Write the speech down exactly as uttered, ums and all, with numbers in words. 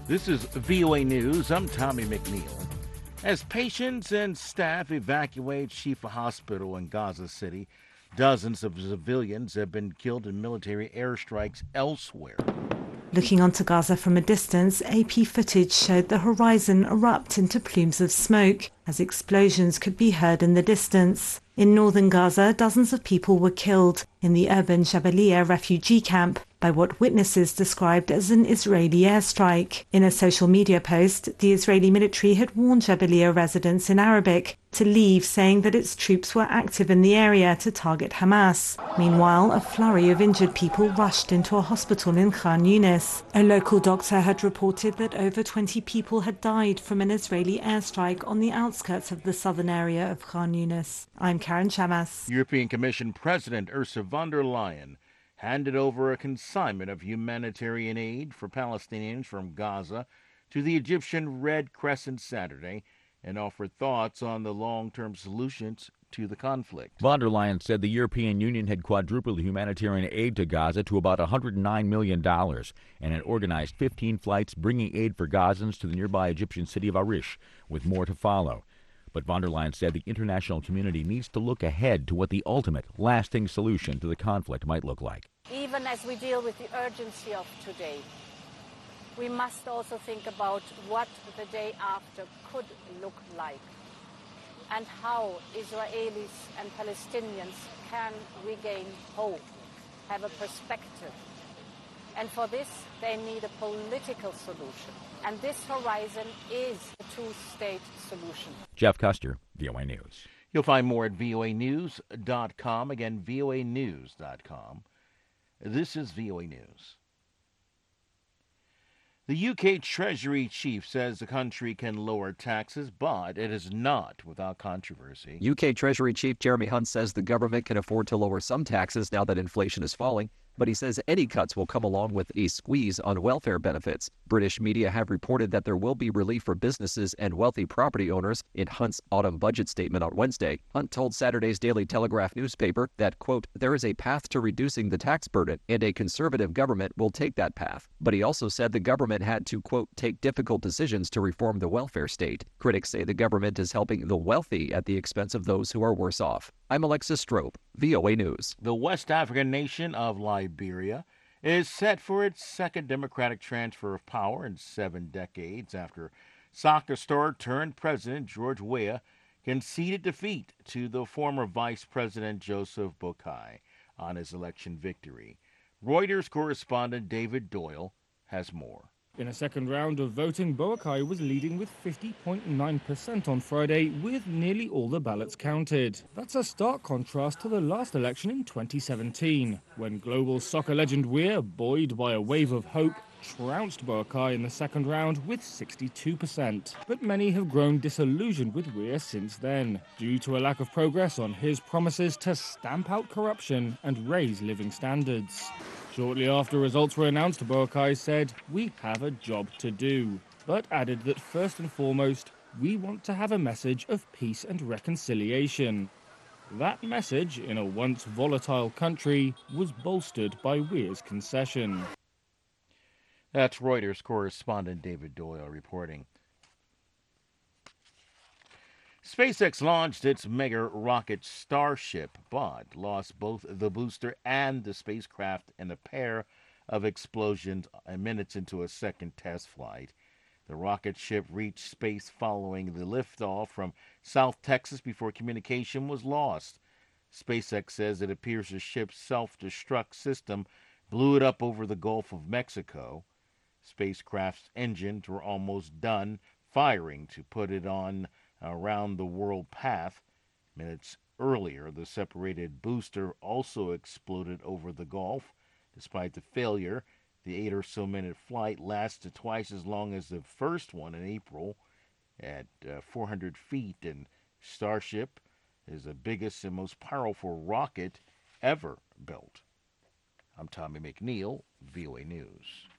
This is V O A News. I'm Tommy McNeil. As patients and staff evacuate Shifa Hospital in Gaza City, dozens of civilians have been killed in military airstrikes elsewhere. Looking onto Gaza from a distance, A P footage showed the horizon erupt into plumes of smoke as explosions could be heard in the distance. In northern Gaza, dozens of people were killed in the urban Jabalia refugee camp by what witnesses described as an Israeli airstrike. In a social media post, the Israeli military had warned Jabalia residents in Arabic to leave, saying that its troops were active in the area to target Hamas. Meanwhile, a flurry of injured people rushed into a hospital in Khan Yunis. A local doctor had reported that over twenty people had died from an Israeli airstrike on the outskirts of the southern area of Khan Yunis. I'm Karen Chamas. European Commission President Ursula von der Leyen handed over a consignment of humanitarian aid for Palestinians from Gaza to the Egyptian Red Crescent Saturday and offered thoughts on the long-term solutions to the conflict. Von der Leyen said the European Union had quadrupled humanitarian aid to Gaza to about one hundred nine million dollars and had organized fifteen flights bringing aid for Gazans to the nearby Egyptian city of Arish, with more to follow. But von der Leyen said the international community needs to look ahead to what the ultimate, lasting solution to the conflict might look like. Even as we deal with the urgency of today, we must also think about what the day after could look like and how Israelis and Palestinians can regain hope, have a perspective. And for this, they need a political solution. And this horizon is a two-state solution. Jeff Custer, V O A News. You'll find more at V O A news dot com. Again, V O A news dot com. This is V O A News. The U K Treasury chief says the country can lower taxes, but it is not without controversy. U K Treasury Chief Jeremy Hunt says the government can afford to lower some taxes now that inflation is falling, but he says any cuts will come along with a squeeze on welfare benefits. British media have reported that there will be relief for businesses and wealthy property owners in Hunt's autumn budget statement on Wednesday. Hunt told Saturday's Daily Telegraph newspaper that, quote, there is a path to reducing the tax burden and a conservative government will take that path. But he also said the government had to, quote, take difficult decisions to reform the welfare state. Critics say the government is helping the wealthy at the expense of those who are worse off. I'm Alexis Strope, V O A News. The West African nation of Liberia is set for its second democratic transfer of power in seven decades after soccer star turned president George Weah conceded defeat to the former vice president Joseph Boakai on his election victory. Reuters correspondent David Doyle has more. In a second round of voting, Boakai was leading with fifty point nine percent on Friday, with nearly all the ballots counted. That's a stark contrast to the last election in twenty seventeen, when global soccer legend Weah, buoyed by a wave of hope, trounced Boakai in the second round with sixty-two percent. But many have grown disillusioned with Weah since then, due to a lack of progress on his promises to stamp out corruption and raise living standards. Shortly after results were announced, Boakai said, "We have a job to do," but added that first and foremost, we want to have a message of peace and reconciliation. That message, in a once volatile country, was bolstered by Weah's concession. That's Reuters correspondent David Doyle reporting. SpaceX launched its mega rocket Starship, but lost both the booster and the spacecraft in a pair of explosions minutes into a second test flight. The rocket ship reached space following the liftoff from South Texas before communication was lost. SpaceX says it appears the ship's self-destruct system blew it up over the Gulf of Mexico. Spacecraft's engines were almost done firing to put it on around the world path. Minutes earlier, the separated booster also exploded over the Gulf. Despite the failure, the eight or so minute flight lasted twice as long as the first one in April at uh, four hundred feet, and Starship is the biggest and most powerful rocket ever built. I'm Tommy McNeil, V O A News.